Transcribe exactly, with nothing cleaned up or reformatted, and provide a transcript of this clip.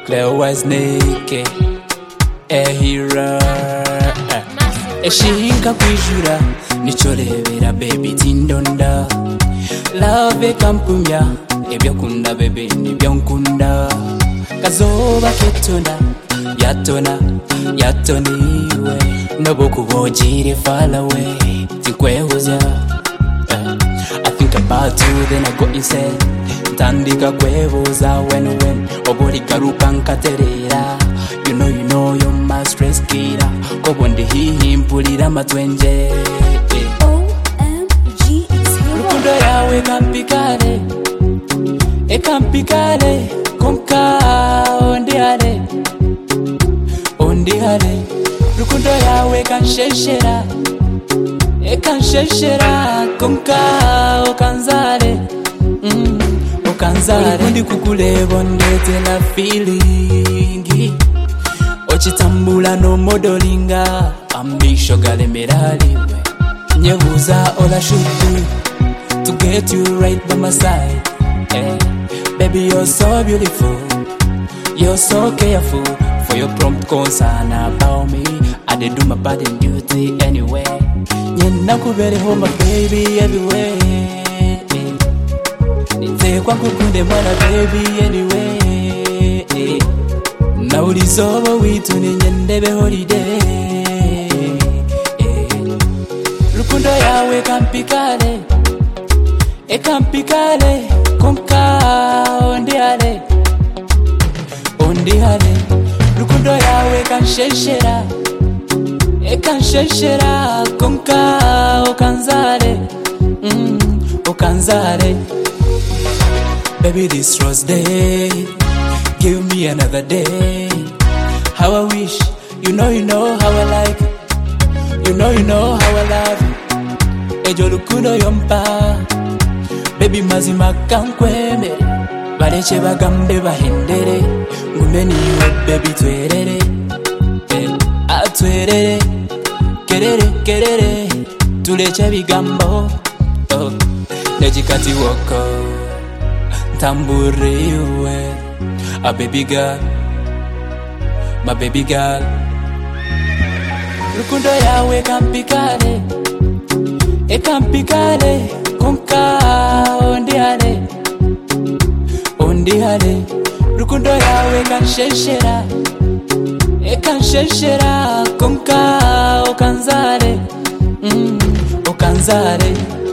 Claire was naked, a hero. Eshinka kwijura nichorebera baby tindonda. Love kampumya ebyo kunda baby nibyo nkunda. Kazoba ketona yatona yatoniwe nobokubojire fall away tikwehuza. I think about you then I go insane. Tandika kwebuza when when obori garuka nkaterera. You know you know you're my stress killer. Kobondi hihi mpulira matwenje. O M G it's here. Rukundo yawe kampikale e kampikale konka ondiale ondiale. Rukundo yawe kansheshera e kansheshera konka okanzale mm, okanzale. Kundi kukulebo ndete na feeling ochitambula no modelinga ambisho galemerali we nyebuza ola shutu to get you right by my side. Hey, baby you're so beautiful, you're so careful for your prompt concern about me. I did do my part in duty anyway. Nyena kubere home my baby everywhere. Nite kwa kukunde mwana baby anyway. Na ulizobo witu ni nyendebe holiday. Rukundo yawe kampikale e kampikale konka ondiale ondiale. Rukundo yawe kansheshera e kansheshera konka okanzale mm, okanzale. Baby this rose day, give me another day. How I wish, you know you know how I like it. You know you know how I love it. Ejo lukundo yompa, baby mazima kankweme. Baleche bagambe bahendere, ngumeni we baby twerere. Eh, atwerere, kerere kerere, tuleche bigambo. Oh, nejikati woko, tambure we. A baby girl, my baby girl. Rukundo yawe kampikale e kampikale konka ondiale ondiale. Rukundo yawe kansheshera e kansheshera konka okanzale mm, okanzale.